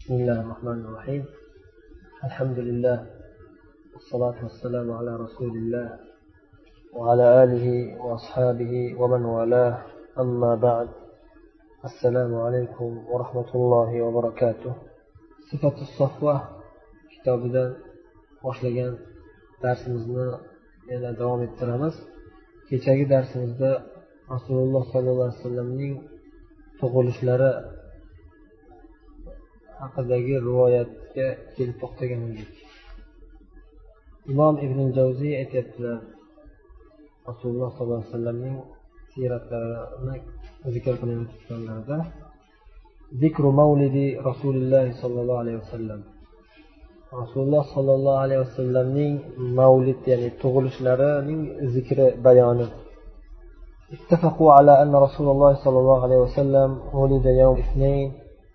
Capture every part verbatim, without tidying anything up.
بسم الله الرحمن الرحيم. الحمد لله والصلاة والسلام على رسول الله وعلى آله وأصحابه ومن والاه، أما بعد. السلام عليكم ورحمة الله وبركاته. صفة الصفوة kitobidan boshlagan darsimizni yana davom ettiramiz. Kechagi darsimizda Rasululloh sollallohu alayhi vasallamning tug'ilishlari haqidagi rivoyatga kelib to'xtagan edik. Imom Ibn Javziy aytibdilar, Rasululloh sollallohu alayhi vasallamning siyratlarini zikr qilayotganlarida zikru mavlidi Rasululloh sollallohu alayhi vasallam, Rasululloh sollallohu alayhi vasallamning mavlid ya'ni tug'ilishlarining zikri bayoni. اتفقوا على أن رسول الله صلى الله عليه وسلم ولد يوم الاثنين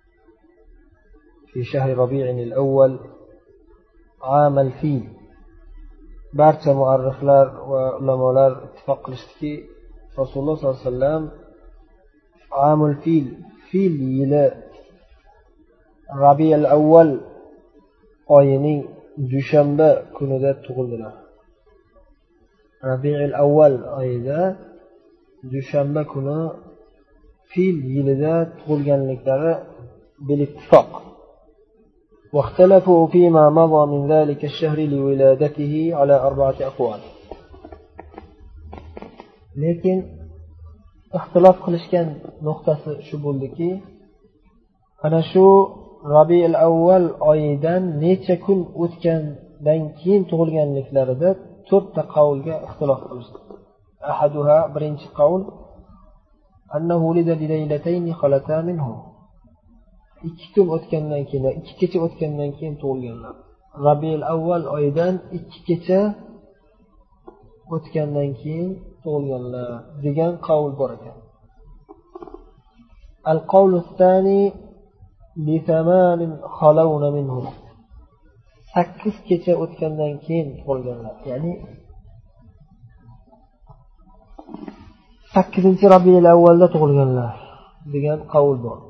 في شهر ربيع الأول عام الفيل. barcha muarrixlar va ulamolar ittifoq qilishdiki, Rasululloh sollallohu alayhi vasallam amul fil fil yili Rabiul Avval oyining dushanba kunida tug'ildilar. Rabiul Avval oyida dushanba kuni fil yilida tug'ilganliklari bil ittifoq. واختلفوا فيما مضى من ذلك الشهر لولادته على أربعة أقوال. lekin ixtilof qilishgan nuqtasi shu bo'ldiki, ana shu Rabiul Avval oyidan necha kun o'tgandan keyin tug'ilganliklarida to'rtta qavlga ixtilof qilishdi. Ahaduha, birinchi qavl, annahu wulida bi laylatayn khalata minhu, ikki kun o'tgandan keyin, ikki kecha o'tgandan keyin tug'ilganlar. Rabiul Avval oyidan ikki kecha o'tgandan keyin tug'ilganlar degan qavl bor ekan. Al-qawl ath-thani bi thamanin khalawna minhu, sakkiz kecha o'tgandan keyin tug'ilganlar, ya'ni sakkizinchi Rabiul Avvalda tug'ilganlar degan qavl bor.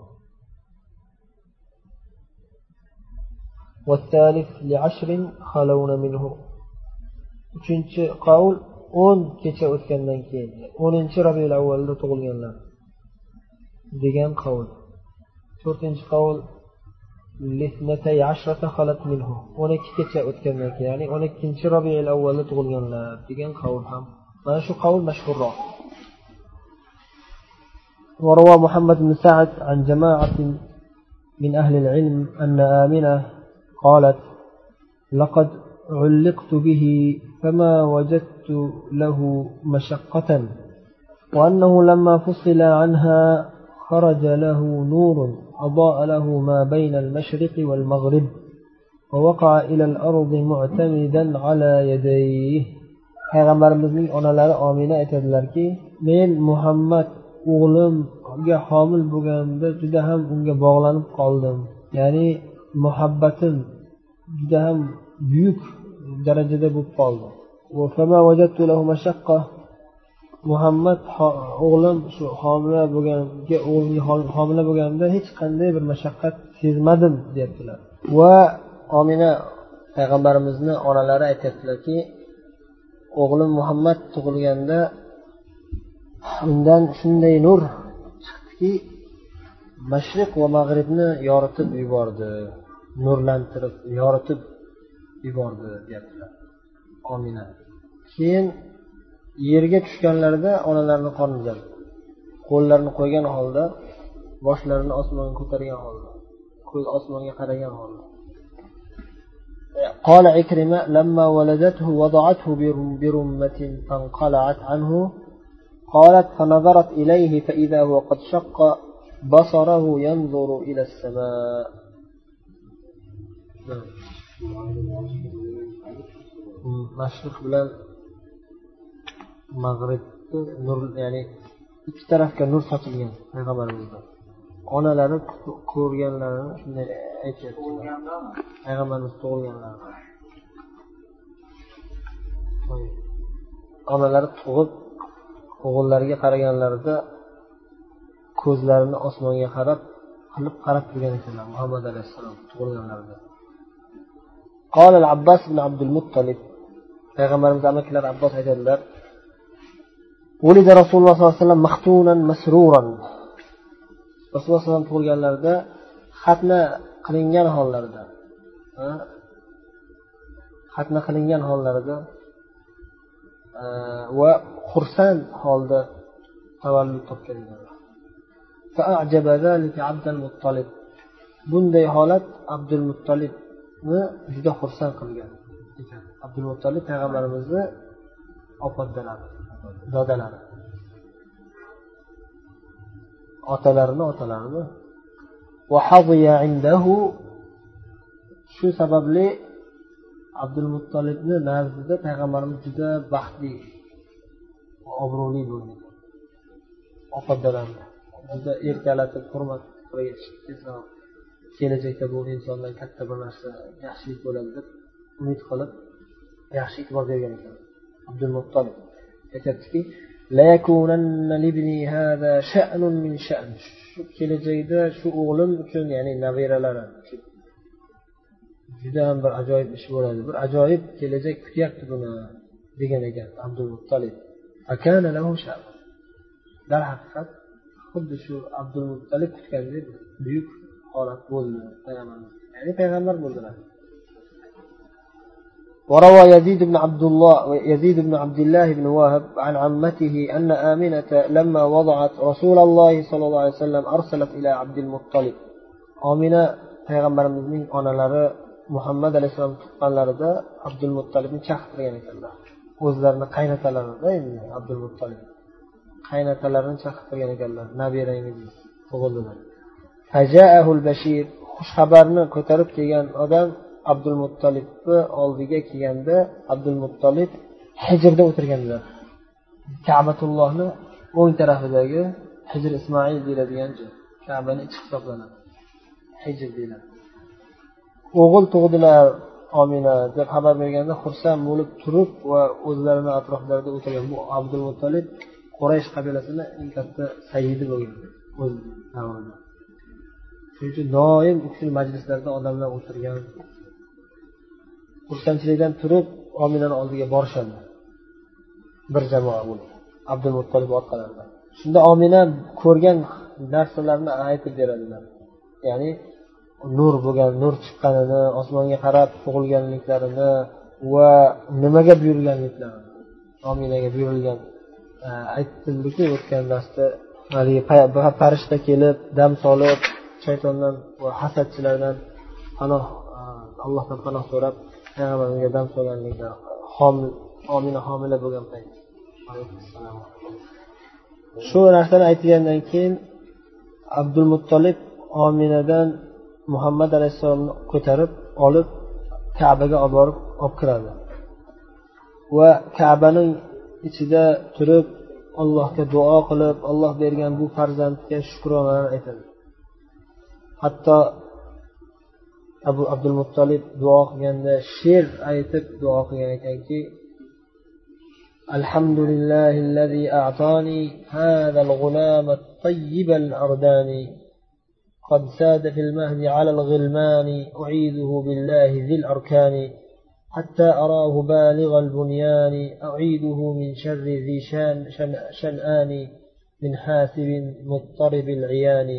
والثالث لعشر خلون منه, uchinchi qavl o'n kecha o'tgandan keyin, o'ninchi Rabiul Avvalda tug'ilganlar degan qavl. to'rtinchi qavl lithnatay ashrata khalat minhu, o'n ikki kecha o'tgandan keyin, ya'ni o'n ikkinchi Rabiul Avvalda tug'ilganlar degan qavl ham. Mana shu qavl mashhurroq. وروى محمد بن سعد عن جماعة من أهل العلم أن آمنة قالت لقد علقت به فما وجدت له مشقة، وأنه لما فصل عنها خرج له نور أضاء له ما بين المشرق والمغرب ووقع إلى الأرض معتمدا على يديه. Payg'ambarimizning onalari Omina aytadilarki, men Muhammad o'g'limga homil bo'lganda juda ham unga bog'lanib qoldim. Ya'ni muhabbatim juda ham buyuk darajada bo'lib qoldi. Muhammad o'g'lim shu homila bo'lganga o'g'limga homila bo'lganda hech qanday bir mashaqqat sezmadim deyaptilar. Va Omina payg'ambarimizni onalari aytadilarki, o'g'lim Muhammad tug'ilganda undan shunday nur chiqdiki, mashriq va mag'ribni yoritib yubordi, nurlantirib yoritib yubordi deyaptilar Omina. Keyin yerga tushganlarida onalarini qonidan qo'llarini qo'ygan holda, boshlarini osmonga ko'targan holda, ko'z osmonga qaragan holda. قال عكرمة لما ولدته وضعته برمة فانقلعت عنه قالت فنظرت إليه فإذا هو قد شق بصره ينظر إلى السماء. mashriq bilan mag'rib nur, ya'ni ikki tarafga nur sochilgan payg'ambarimizdan. Onalari ko'rganlarini shunday aytyaptilar. Payg'ambarimiz tug'ilganlarini. Onalari tug'ib o'g'illariga qaraganlarida ko'zlarini osmonga qarab qilib qarab turgan ekanlar Muhammad alayhissalom tug'ilganlarida. قال العباس بن عبد المطلب payg'ambarimiz amakilari Abbos aytadilar: ولد رسول الله صلى الله عليه وسلم مختونا مسرورا. Rasululloh sollallohu alayhi vasallam tug'ilganlarida xatna qilingan hollarida, xatna qilingan hollarida va xursand holda tavallud topgan edilar. فأعجب ذلك عبد المطلب. Bunday holat Abdul Muttolibni juda xursand qilgan ekan. Abdul Muttolib payg'ambarimizni opodalari, dodalari. Otalarini, otalarini. Va hadiya indahu. Shu sababli Abdul Muttolibni nazdida payg'ambarimiz juda baxtli, obro'li bo'lgan. Opodalari juda erkalatib, hurmat qilishdi. Kelajakda bu insondan katta bir narsa, yaxshilik bo'ladi deb umid qilib, yaxshi e'tibor bergan ekan. Abdul Muttolib aytadiki: "La yakunanna libni hada sha'nun min sha'n." Shu kelajakda shu o'g'lim uchun, ya'ni nabiralari uchun juda ham bir ajoyib ish bo'ladi. Bir ajoyib kelajak kutyapti buni degan ekan Abdul Muttolib. Akana lahu sha'n. Dar haqiqat xuddi shu Abdul Muttolib kutgandek buyuk holat bo'ldi payg'ambarimiz. Ya'ni payg'ambar bo'ldilar. وروى يزيد بن عبد الله يزيد بن عبد الله بن وهب عن عمته أن آمنة لما وضعت رسول الله صلى الله عليه وسلم أرسلت إلى عبد المطلب. آمنة payg'ambarimizning onalari Muhammad alayhisalom tuqqanlarida Abdul Muttolibni chaqirgan ekanlar. O'zlarini qaynatalarida endi Abdul Muttolib qaynatalarini chaqirgan ekanlar. Nabirangiz tug'ildilar. Faja'ahu al-bashir. Xush xabarni ko'tarib kelgan odam Abdul Muttolibni oldiga kelganda Abdul Muttolib Hijrda o'tirganlar. Ka'batullohni o'ng tarafidagi Hijr Ismoil deyiladigan joy. Ka'bani ichi hisoblanadi. Hijr deyiladi. O'g'il tug'dilar Omina deb xabar berganda xursand bo'lib turib va o'zlarining atroflarida o'tirgan bu Abdul Muttolib Quraysh qabilasining eng katta sayyidi bo'lgan o'z davrida. Shuning uchun doim ushul majlislarda odamlar o'tirgan. Xursandchilikdan turib Ominaning oldiga borishadi. Bir jamoa bo'lib Abdul Muttolib orqalaridan. Shunda Omina ko'rgan narsalarni aytib beradilar. Ya'ni nur bo'lgan, nur chiqqanini, osmonga qarab tug'ilganliklarini va nimaga buyurilganliklarini Ominaga buyurilgan aytildiki, o'tgan darsda haligi farishta kelib dam solib shaytondan va hasadchilardan panoh Allohdan panoh so'rab payg'ambarga dam solganliklar, homil Omina homila bo'lgan payt. Shu narsani aytgandan keyin Abdul Muttolib Ominadan Muhammad alayhissalomni ko'tarib olib Ka'baga olib borib olib kiradi. Va Ka'baning ichida turib Allohga duo qilib, Alloh bergan bu farzandga shukronalar aytadi. Hatto Abu Abdul Muttolib duo qilganda she'r aytib duo qilgan ekanki: Alhamdulillahillazi a'tani hadal g'ulam at-tayyib al-ardani قد ساد في المهد على الغلمان أعيذه بالله ذي الأركان حتى أراه بالغ البنيان أعيده من شر ذي شان شن شنآن من حاسب مضطرب العيان.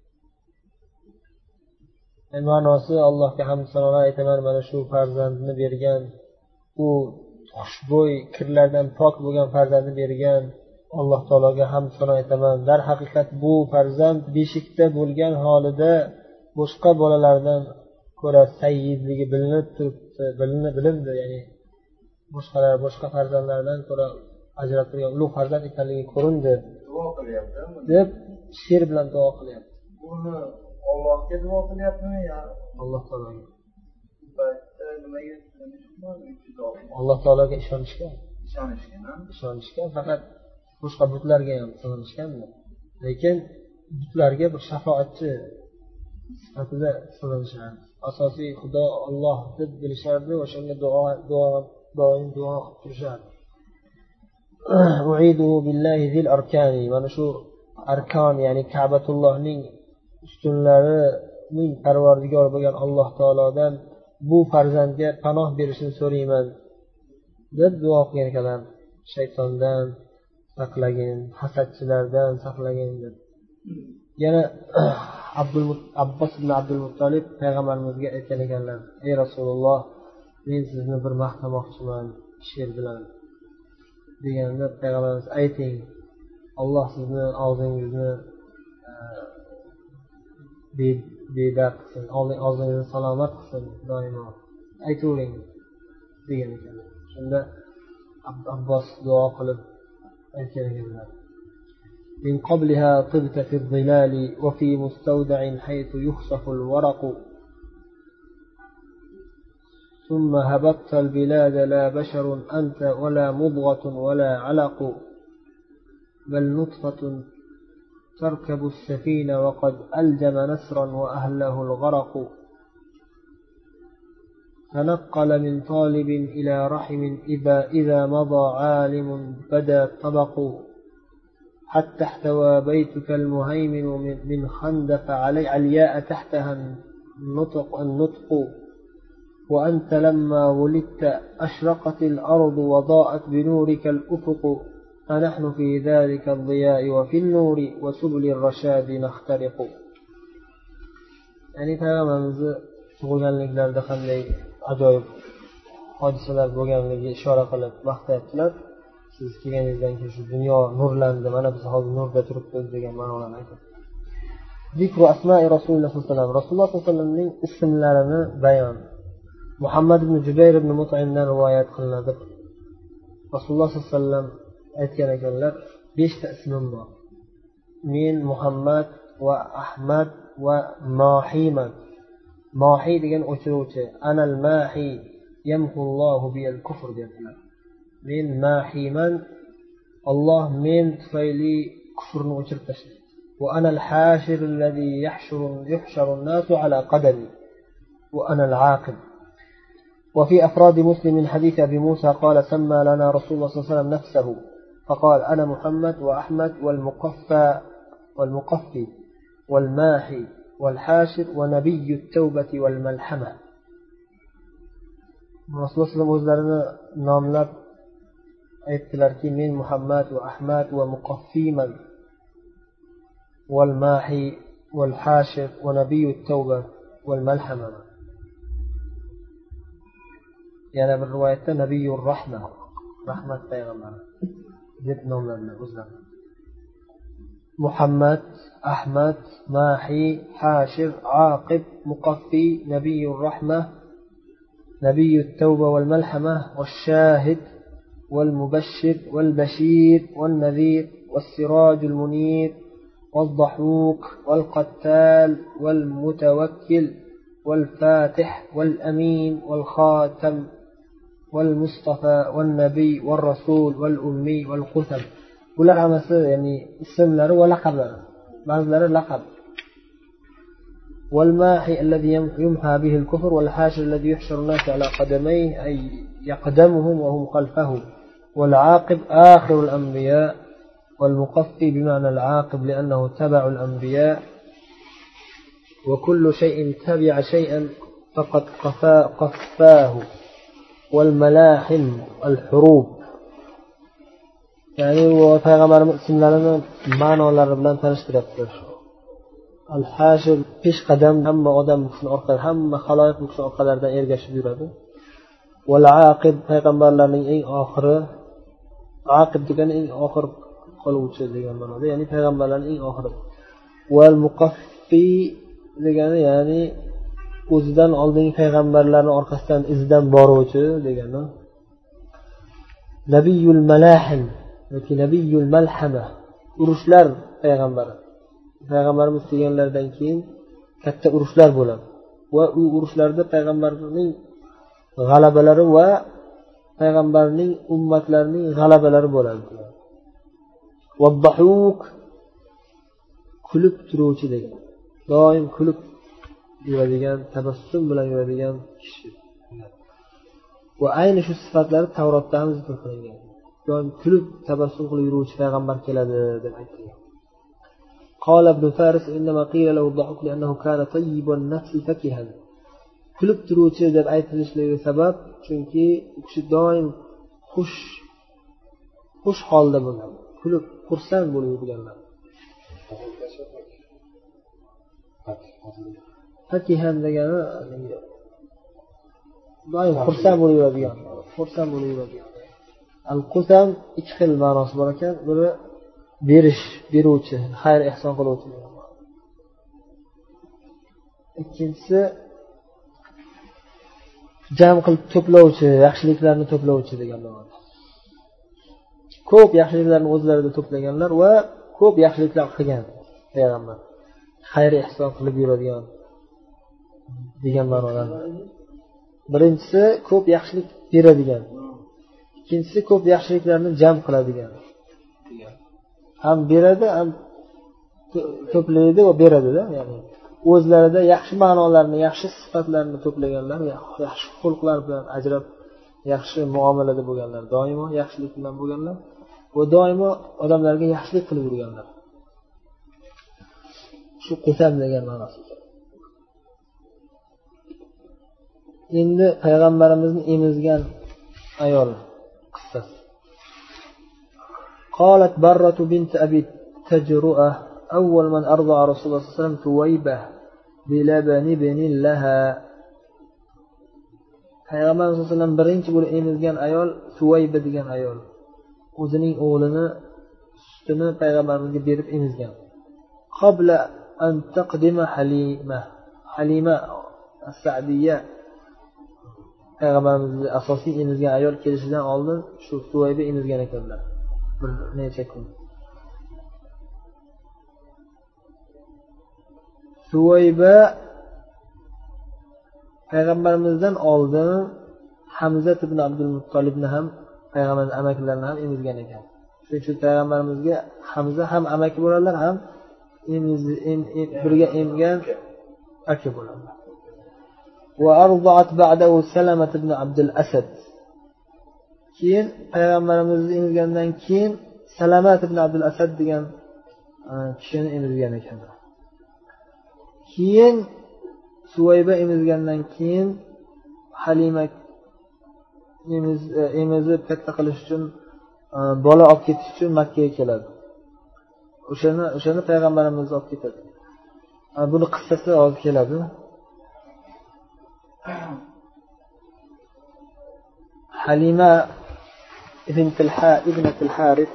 ma'nosi Allohga hamd sanolar aytaman, mana shu farzandni bergan, u xushbo'y kirlardan pok bo'lgan farzandni bergan Alloh taologa hamd sano aytaman. Dar haqiqat bu farzand beshikda bo'lgan holida boshqa bolalardan ko'ra sayyidligi bilinib turibdi, bilinib bilindi, ya'ni boshqalar boshqa farzandlardan ko'ra ajrab turgan ulug' farzand ekanligi ko'rindi. Duo qilyapti deb she'r bilan duo qilyapti. Buni Allohga duo qilyaptimi yo Alloh taologa? Alloh taologa ishonishgan, ishonishgan, ishonishgan faqat boshqa butlarga ham sig'inishgan, lekin butlarga bir shafoatchi sifatida sig'inishgan. Asosiy Xudo Alloh deb bilishardi va shunga duo duo doim duo qilib turishardi. Uidu billahi zil arkani, mana shu arkon, ya'ni Ka'batullohning ustunlarining parvardigori bo'lgan Alloh taolodan bu farzandga panoh berishini so'rayman deb duo qilgan ekanlar. Shaytondan saqlagin, hasadchilardan saqlagin deb. Yana Abdul Abbos ibn Abdul Muttalib payg'ambarimizga aytgan ekanlar: "Ey Rasululloh, men sizni bir maqtamoqchiman she'r bilan." Deganda payg'ambarimiz: "Ayting, Alloh sizni og'zingizni bedard qilsin, og'zingizni salomat qilsin, doimo aytavering" degan ekanlar. Shunda Abbos duo qilib aytgan ekanlar: "من قبلها طبت في الظلال وفي مستودع حيث يخسف الورق ثم هبطت البلاد لا بشر أنت ولا مضغة ولا علق بل نطفة تركب السفينة وقد ألجم نسرا وأهله الغرق تنقل من طالب إلى رحم إذا إذا مضى عالم بدا طبق حتى احتوى بيتك المهيمن من خندف علي علياء تحتها النطق النطق وأنت لما ولدت أشرقت الأرض وضاءت بنورك الأفق فنحن في ذلك الضياء وفي النور وسبل الرشاد نخترق." يعني payg'ambarimizni tug'ilganliklarida qanday ajoyib hodisalar bo'lganligiga ishora qilib maqtayaptilar. Siz kelganingizdan keyin shu dunyo nurlandi, mana biz hozir nurda turibmiz degan ma'nolarni aytadi. Zikru asma'i Rasululloh sollallohu alayhi vasallam, Rasululloh sollallohu alayhi vasallamning ismlarini bayon. Muhammad ibn Jubayr ibn Mut'imdan rivoyat qilinadi. Rasululloh sollallohu alayhi vasallam aytgan ekanlar: beshta ismim bor. Men Muhammad va Ahmad va Mohiman. Mohi degan o'chiruvchi. Anal mahi yamhullohu bil kufr dedilar. Men mahiman, Alloh men tufayli kufrni o'chirib tashlaydi. Va anal hashir alladhi yahshuru yuhsharu an-nasu ala qadami. Wa anal aqib. وفي أفراد مسلم من حديث أبي موسى قال: سمى لنا رسول الله صلى الله عليه وسلم نفسه فقال: أنا محمد وأحمد والمقفى والمقفي والماحي والحاشر ونبي التوبة والملحمة. رسول الله صلى الله عليه وسلم o'zlarini nomlab aytdilarki: men Muhammad va Ahmad va muqaffiman والماحي والحاشر ونبي التوبة والملحمة. yana bir rivoyatda Nabiyur Rahma, rahmat payg'ambari deb nomlanadi o'zlari. Muhammad, Ahmad, Mahi, Hashir, Aqib, Muqaffi, Nabiyur Rahma, Nabiyut Tawba wal Malhama, wash-Shahid wal Mubashshir wal Bashir wal Nadhir was-Siraj al Munir wal-Dhahuq wal Qattal wal Mutawakkil wal Fatih wal Amin wal Khatam والمصطفى والنبي والرسول والأمي والقتل. bular hammasi ya'ni ismlari va laqablari. Ba'zilari laqab. والماحي الذي يمحى به الكفر والحاشر الذي يحشر الناس على قدميه أي يقدمهم وهم خلفه والعاقب آخر الأنبياء والمقفي بمعنى العاقب لأنه تبع الأنبياء وكل شيء تبع شيئا فقد قفا قفاه والملاحم الحروب. ya'ni bu payg'ambarimiz ismlarini ma'nolari bilan tanishtiryaptilar. Al-Hashir pesh qadam, hamma odam bu kishini orqalaridan, hamma xaloyiq bu kishini orqalaridan ergashib yuradi. Wal-Aqib payg'ambarlarning eng oxiri. Aqib degani eng oxir qoluvchi degan ma'noda, ya'ni payg'ambarlarning eng oxiri. Wal-Muqaffi degani ya'ni o'zidan oldingi payg'ambarlarning orqasidan izidan boruvchi degani. Nabiyul Malahim yoki Nabiyul Malhama, urushlar payg'ambari. Payg'ambarimiz kelganlaridan keyin katta urushlar bo'ladi va u urushlarda payg'ambarning g'alabalari va payg'ambarning ummatlarining g'alabalari bo'ladi. Waddahuq kulib turuvchi degan. Doim kulib yuradigan, tabassum bilan yuradigan kishi. Va ayni shu sifatlar Tavrotda ham zikr qilingan. Doim kulib tabassum qilib yuruvchi payg'ambar keladi deb aytilgan. قال ابن فارس إنما قيل له الضحك لأنه كان طيب النفس فكها. kulib turuvchi deb aytilishligi sabab chunki u kishi doim xush xush holda bo'lgan, kulib xursand bo'lib yurganlar. fakihan degani doim xursand bo'lib yuradigan, xursand bo'lib yuradigan. Al-qusam ikki xil ma'nosi bor ekan. Biri berish, beruvchi, xayr ehson qiluvchi. Ikkinchisi jam qilib to'plovchi, yaxshiliklarni to'plovchi degan ma'no. Ko'p yaxshiliklarni o'zlarida to'plaganlar va ko'p yaxshiliklar qilgan payg'ambar. Xayr ehson qilib yuradigan degan ma'nolar. Birinchisi ko'p yaxshilik beradigan. Ikkinchisi ko'p yaxshiliklarni jam qiladigan. Ham beradi, ham to'playdi va beradi-da, ya'ni o'zlarida yaxshi ma'nolarni, yaxshi sifatlarni to'plaganlar, yaxshi xulqlar bilan ajrab, yaxshi muomalada bo'lganlar, doimo yaxshilik bilan bo'lganlar va doimo odamlarga yaxshilik qilib yurganlar. Shu qusam degan ma'nosi. Endi payg'ambarimizni emizgan ayol qissasi. قالت برة بنت أبي تجرؤة أول من أرضع رسول الله صلى الله عليه وسلم ثويبة بلبن ابن لها. Payg'ambar sollallohu alayhi vasallam birinchi bo'lib emizgan ayol Suvayba degan ayol. O'zining o'g'lini sutini payg'ambarimizga berib emizgan. Qabla an taqdima Halima. Halima as-Sa'diyya payg'ambarimizning asosiy emizgan ayol kelishidan oldin shu Suvayba emizgan ekanlar. Bir necha kun. Suvayba payg'ambarimizdan oldin Hamza ibn Abdul Muttolibni ham payg'ambarning amakilarini ham emizgan ekan. Shuning uchun payg'ambarimizga Hamza ham amaki bo'ladilar, ham emiz em, em, birga emgan aka bo'ladilar. Va arda'at ba'dahu Salamat ibn Abdul Asad. Keyin payg'ambarimizni emizgandan keyin Salamat ibn Abdul Asad degan kishini emizgan ekanlar. Keyin Suvayba emizgandan keyin Halima emiz emizib katta qilish uchun bola olib ketish uchun Makka ga keladi. O'shani o'shani payg'ambarimiz olib ketadi. Buni qissasi hozir keladi. Halima ibn Tilha ibn Tilharith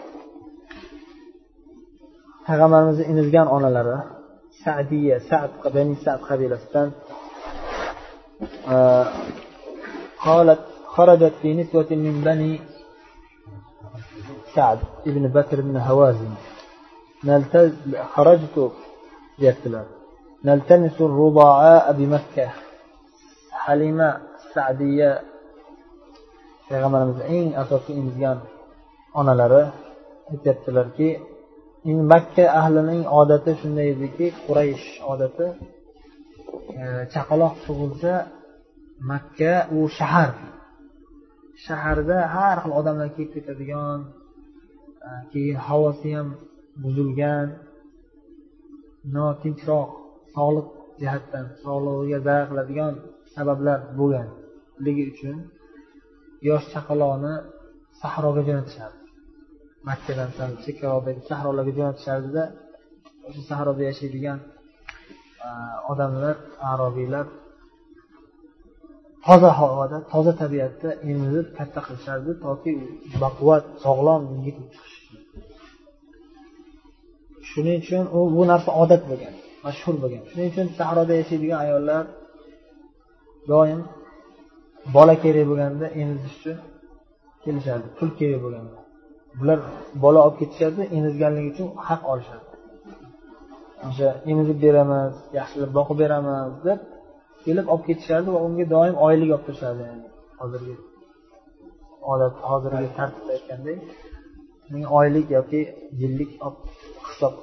payg'ambarimizni emizgan onalari Sa'diyya, Sa'd bani Sa'd qabilasidan. قالت خرجت في نسوة من بني سعد ابن بكر بن هوازن نلتز خرجت يتلى نلتمس الرضاعاء بمكة. Halima Sa'diyya payg'ambarimizning eng asosiy emizgan onalari aytibdilarki, Makka ahlining odati shunday ediki, Quraysh odati chaqaloq tug'ilsa Makka u shahar. Shaharda har xil odamlar kelib ketadigan, keyin havosi ham buzilgan, notinchroq, sog'liq jihatdan sog'lig'iga zarar qiladigan sabablar bo'lganligi uchun yosh chaqaloqni sahroga jo'natishadi. Makkadan sal chekkaroqdagi sahrolarga jo'natishardi-da, o'sha sahroda yashaydigan odamlar, arabiylar toza havoda, toza tabiatda emizib katta qilishardi, toki baquvvat, sog'lom yigit chiqishi. Shuning uchun u bu narsa odat bo'lgan, mashhur bo'lgan. Shuning uchun sahroda yashaydigan ayollar doim bola kerak bo'lganda emizish uchun kelishardi, pul kerak bo'lganda. Bular bola olib ketishardi, emizganligi uchun haq olishadi. O'sha emizib beramiz, yaxshilab boqib beramiz deb kelib olib ketishardi va unga doim oylik olib turishardi. Yani hozirgi odat, hozirgi tartibda aytgandek, uning oylik yoki yillik hisob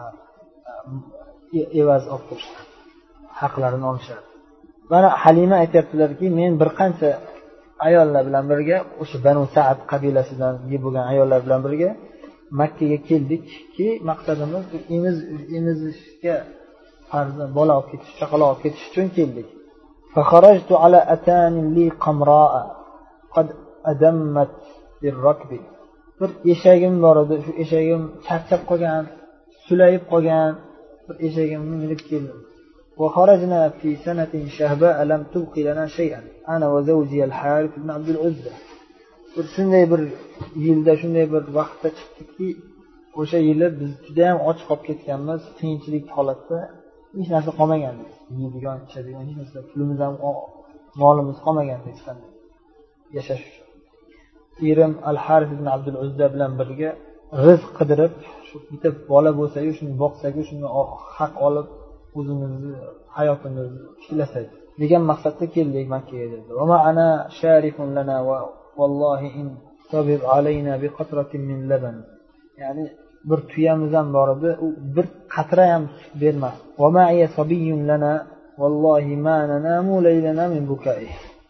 evaz olib turishadi. Haqlarini olishadi. Mana Halima aytibdilarki, men bir qancha ayollar bilan birga o'sha Banu Sa'd qabilasidan bo'lgan ayollar bilan birga Makkaga keldikki, maqsadimiz emiz emizishga farzand bola olib ketish, chaqaloq olib ketish uchun keldik. فخرجت على أتان لي قمراء قد أدمت بالركب. Bir eshagim bor edi, shu eshagim charchab qolgan, sulayib qolgan bir eshagimni minib keldim. وخرجنا في سنة شهباء لم تبقي لنا شيئا أنا وزوجي الحارث بن عبد العزة. Bir shunday bir yilda, shunday bir vaqtda chiqdikki, o'sha yili biz juda ham och qolib ketganmiz, qiyinchilik holatda, hech narsa qolmagan. Yeydigan, ichadigan hech narsa, pulimiz ham, molimiz qolmagan hech qanday yashash uchun. Erim Al-Harith ibn Abdul Uzza bilan birga rizq qidirib, shu bitta bola bo'lsa-yu, shuni boqsak-yu, shuni haq olib o'zimizni hayotimizni tiklasak degan maqsadda keldik Makkaga dedi. Va ma'ana sharifun lana va vallohi in sabir alayna bi qatratin min laban. Ya'ni bir tuyamiz ham bor edi, u bir qatra ham sut bermas. Va ma'iya sabiyyun lana vallohi ma nanamu laylana min bukai.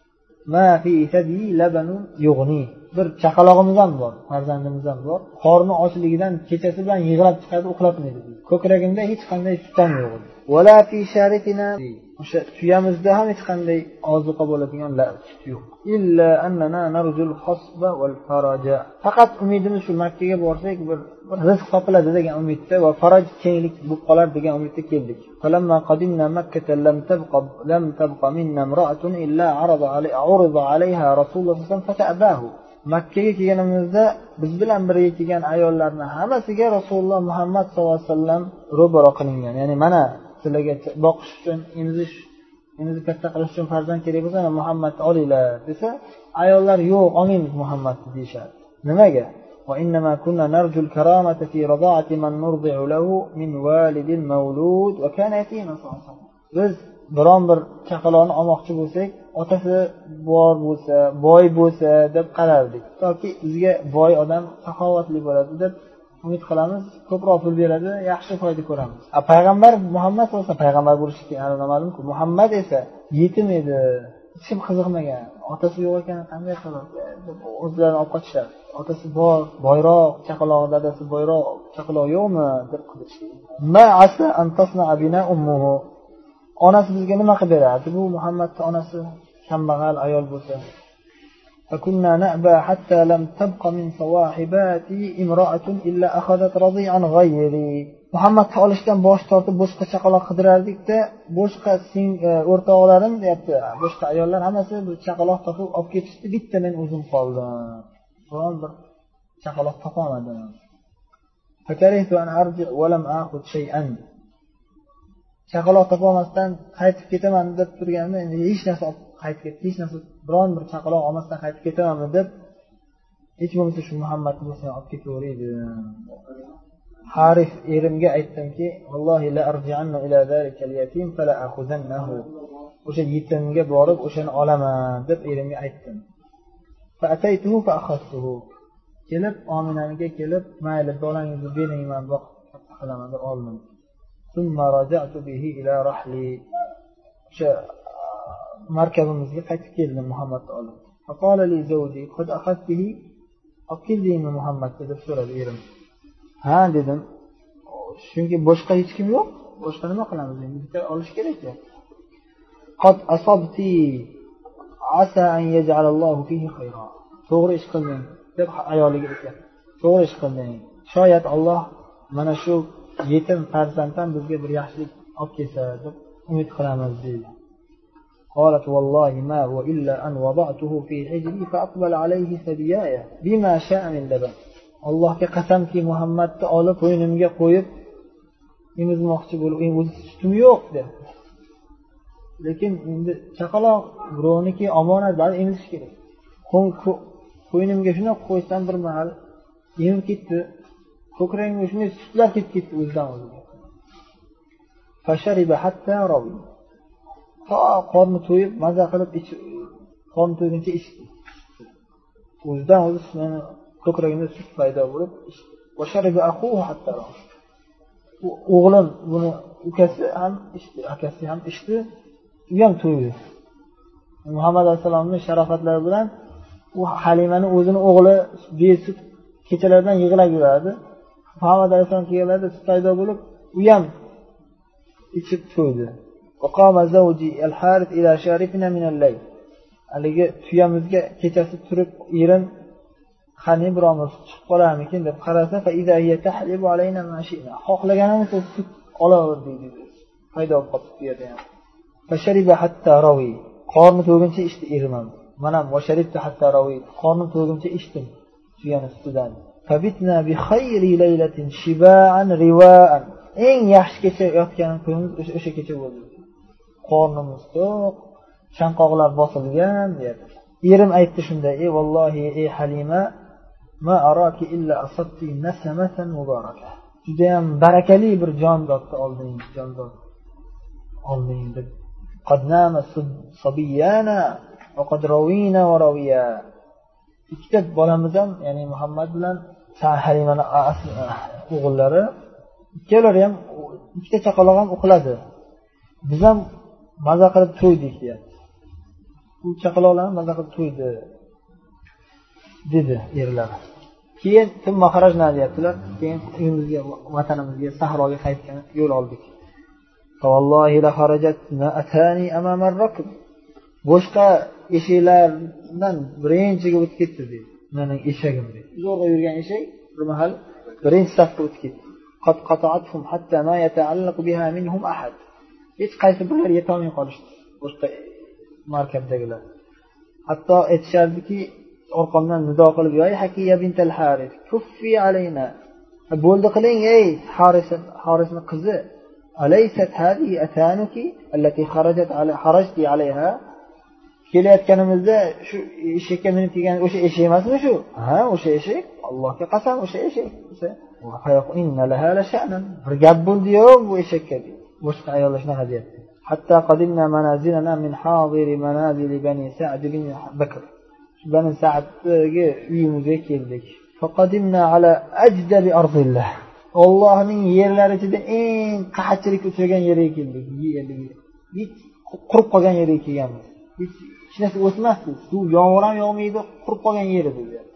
Ma fi thadi labanun yughni. Bir chaqalog'imiz ham bor, farzandimiz ham bor. Qorni ochligidan kechasi bilan yig'lab chiqadi, uxlatmaydi. Ko'kragimda hech qanday sut ham yo'q edi. Wala fi sharitina. O'sha tuyamizda ham hech qanday ozuqa bo'ladigan sut yo'q. Illa annana narjul hasba wal faraja. Faqat umidimiz shu Makkaga borsak bir rizq topiladi degan umidda va faraj kenglik bo'lib qolar degan umidda keldik. Falamma qadimna Makkah lam tabqa lam tabqa minna imra'atun illa arada alayha urida alayha Rasululloh sallallohu alayhi vasallam fata'abahu. Makkaga kelganimizda biz bilan birga kelgan ayollarning hammasiga Rasululloh Muhammad sollallohu alayhi vasallam ro'baro qilingan. Ya'ni mana sizlarga boqish uchun, emzish, emizib katta qilish uchun farzand kerak bo'lsa, Muhammadni olinglar desa, ayollar yo'q, olmaymiz Muhammadni deyshadi. Nimaga? Va innama kunna narjul karamata fi rada'ati man nurdi'u lahu min walidil mawlud va kana yatiman sallallohu alayhi vasallam. Biz biron bir chaqaloqni olmoqchi bo'lsak, otasi bor bo'lsa, boy bo'lsa deb qarardik. Toki bizga boy odam saxovatli bo'ladi deb umid qilamiz, ko'proq pul beradi, yaxshi foyda ko'ramiz. A payg'ambar Muhammad bo'lsa, payg'ambar bo'lishi kerak, ma'lum-ku. Muhammad esa yetim edi, hech kim qiziqmagan. Otasi yo'q ekan, qanday qilib deb o'zlarini olib qochishadi. Otasi bor, boyroq chaqaloq, dadasi boyroq chaqaloq yo'qmi deb qilishdi. Ma asa an tasna bina ummuhu. Onasi bizga nima qilib beradi? Bu Muhammadning onasi kambag'al ayol bo'lsa. فكنا نأبى حتى لم تبق من صواحباتي امرأة إلا أخذت رضيعا غيري. Muhammadni olishdan bosh tortib boshqa chaqaloq qidirardik-da, boshqa o'rtoqlarim deyapti, boshqa ayollar hammasi bir chaqaloq topib olib ketishdi, bitta men o'zim qoldim. Biron bir chaqaloq topolmadim. فكرهت أن أرجع ولم آخذ شيئا. Chaqaloq topolmasdan qaytib ketaman deb turganimda, endi hech narsa qaytib ketdi, hech narsa biron bir chaqaloq olmasdan qaytib ketamanmi deb, hech bo'lmasa shu Muhammadni bo'lsa olib ketaveraydi. Harif erimga aytdimki, "Vallohi la arji'anna ila zalikal yatim fala akhuzannahu." O'sha yetimga borib o'shani olaman deb erimga aytdim. Fa ataytuhu fa akhadtuhu. Kelib Ominaniga kelib, "Mayli, bolangizni bering, men boqib qilaman" deb oldim. Thumma raja'tu bihi ila rahli. O'sha markabimizga qaytib keldim Muhammadni olib. Faqala li zawji qad akhadtihi. Aqildingmi Muhammadni deb so'radi erim. Ha dedim. Chunki boshqa hech kim yo'q. Boshqa nima qilamiz endi? Bitta olish kerak-ku. Qad asabti asa an yaj'al Allohu fihi khayran. To'g'ri ish qilding deb ayoliga aytgan. To'g'ri ish qilding. Shoyat Alloh mana shu yetim farzanddan bizga bir yaxshilik olib kelsa deb umid qilamiz dedi. قالت والله ما هو إلا أن وضعته في حجري فأقبل عليه ثديايا بما شاء من لبن. Allohga qasamki, Muhammadni olib qo'ynimga qo'yib emizmoqchi bo'lib, o'zi sutim yo'q dedi. Lekin endi chaqaloq birovniki omonat, bari emizish kerak. Qo'ynimga shuni qo'ysam bir mahal emib ketdi. Ko'kragimga shunday sutlar ketib ketdi o'zidan o'ziga. Fashariba hatta rawi. Ha, qorni to'yib, maza qilib ich, qorni to'yguncha ichdi. O'zidan o'zi meni ko'kragimda sut paydo bo'lib, vashariba aquhu hatta rawi. O'g'lim buni ukasi ham ichdi, akasi ham ichdi, u ham to'ydi. Muhammad alayhisolamning sharofatlari bilan u Halimani o'zini o'g'li besut kechalardan yig'lab yuradi. Muhammad alayhisalom kelganlarida sut paydo bo'lib, u ham ichib to'ydi. Waqama zawji al-Harith ila sharifina min al-layl. Haligi tuyamizga kechasi turib, erim qani biromiz chiqib qolarmikin deb qarasa, fa iza hiya tahlibu alayna ma shi'na. Xohlaganimiz sut olaverdik dedi. Paydo bo'lib qoldi tuyada ham. Fa shariba hatta rawi. Qorni to'yguncha ichdi erim ham. Mana va sharibtu hatta rawi. Qorni to'yguncha ichdim tuyani sutidan. Fabitna bi khayri laylatin shiba'an riwa'an. Eng yaxshi kecha yotganim kunimiz o'sha kecha bo'ldi. Qornimiz to'q, chanqoqlar bosilgan dedi. Erim aytdi shunda: "Ey vallohi, ey Halima, ma araki illa asabti nasamatan mubaraka." Juda ham barakali bir jondodni olding, jondod. Olding deb. Qad nama sabiyana va qad rawina va rawiya. Ikkita bolamiz ham, ya'ni Muhammad bilan Halimaning o'g'illari, ikkalari ham ikkita chaqaloq ham uxladi. Biz ham maza qilib to'ydik deyapti. Bu chaqaloqlar maza qilib to'ydi dedi erlar. Keyin tumma xarajna deyaptilar. Keyin uyimizga, vatanimizga, sahroga qaytgan yo'l oldik. Vallohi la xarajat ma atani amama ar-rakb. Boshqa eshiklardan birinchiga o'tib ketdi dedi. Mening eshagim dedi. Zo'rg'a yurgan eshak bir mahal birinchi safga o'tib ketdi. Qad qata'atuhum hatta ma yata'allaq biha minhum ahad. Hech qaysi birlar yetolmay qolishdi. Boshqa markabdagilar. Hatto aytishardiki, orqamdan nido qilib, "Yoy Hakiya bintal Haris, kuffi alayna." Bo'ldi qiling, ey Haris, Harisning qizi. Alaysat hadihi atanuki allati kharajat ala harajti alayha. Kelayotganimizda shu eshakka minib kelgan o'sha eshak emasmi shu? Ha, o'sha eshak. Allohga qasam, o'sha eshak. Va hayaq inna laha la sha'nan. Bir gap bo'ldi-yu bu eshakka. Boshqa ayollar shunaqa deyapti. Hatta qadimna manazilana min hadir manazil bani Sa'd bin Bakr. Bani Sa'dga uyimizga keldik. Faqadimna ala ajdab ardillah. Allohning yerlari ichida eng qahatchilik uchragan yerga keldik. Hech qurib qolgan yerga kelganmiz. Hech narsa o'smasdi. Suv yomg'ir ham yog'maydi, qurib qolgan yer edi.